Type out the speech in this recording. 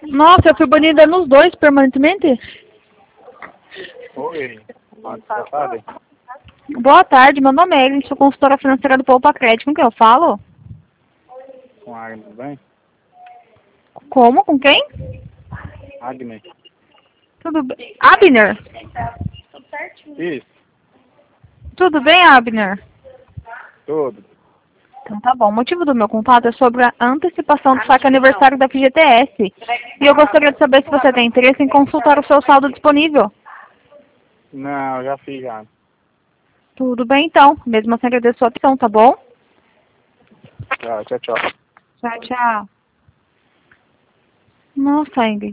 Nossa, eu fui banida nos dois permanentemente? Oi. Boa tarde. Boa tarde, meu nome é Ellen, sou consultora financeira do Poupa Crédito. Com quem eu falo? Com a Agnes, tudo bem? Como? Com quem? Agnes. Tudo bem? Abner? Isso, Tudo bem, Abner? tudo. Então tá bom. O motivo do meu contato é sobre a antecipação do saque aniversário da FGTS. E eu gostaria de saber se você tem interesse em consultar o seu saldo disponível. Não, já fiz já. Tudo bem, então. Mesmo assim, agradeço a sua atenção, tá bom? Tchau, tchau, tchau. Tchau, tchau. Nossa, Ingrid.